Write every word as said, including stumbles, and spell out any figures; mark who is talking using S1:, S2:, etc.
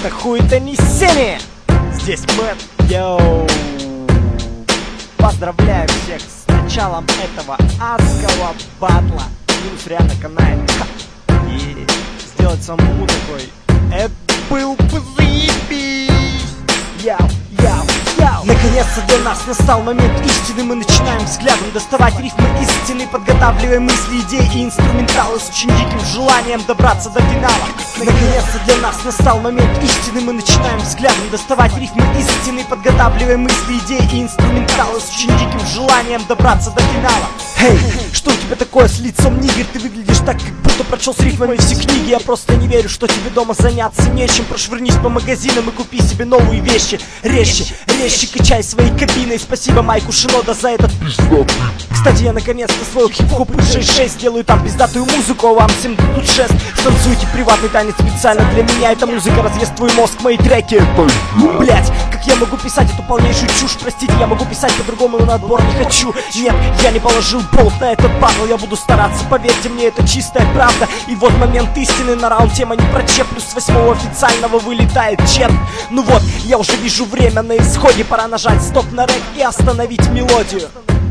S1: это хуй-то не семи. Здесь Мэтт, йоу. Поздравляю всех с началом этого адского батла. Минус реально канает. И сделать самому такой, это был бы заебись. Яу, яу, яу. Наконец-то для нас настал момент истины. Мы начинаем взглядом доставать рифмы истины, подготавливая мысли, идеи и инструменталы с очень диким желанием добраться до финала. Наконец-то для нас настал момент истины. Мы начинаем взглядом доставать рифмы истины, подготавливая мысли, идеи и инструменталы с очень диким желанием добраться до финала. Эй, что у тебя такое с лицом, нигер? Ты выглядишь так, как будто прочел с рифмами все книги. Я просто не верю, что тебе дома заняться нечем. Прошвырнись по магазинам и купи себе новые вещи. Резче, резче качай своей кабиной. Спасибо Майку Шинода за этот пиздатый. Кстати, я наконец-то свой хип-хоп шесть шесть делаю там пиздатую музыку, а вам всем дадут шест. Станцуйте приватный танец специально для меня. Эта музыка разъест твой мозг, мои треки. Блять, как я могу писать эту полнейшую чушь? Простите, я могу писать по-другому, но на отбор не хочу. Нет, я не положил болт на этот батл. Я буду стараться, поверьте мне, это чистая правда. И вот момент истины, на раунд тема не прочеплю. С восьмого официального вылетает черт. Ну вот, я уже вижу время на исходе. Пора нажать стоп на рэк и остановить мелодию.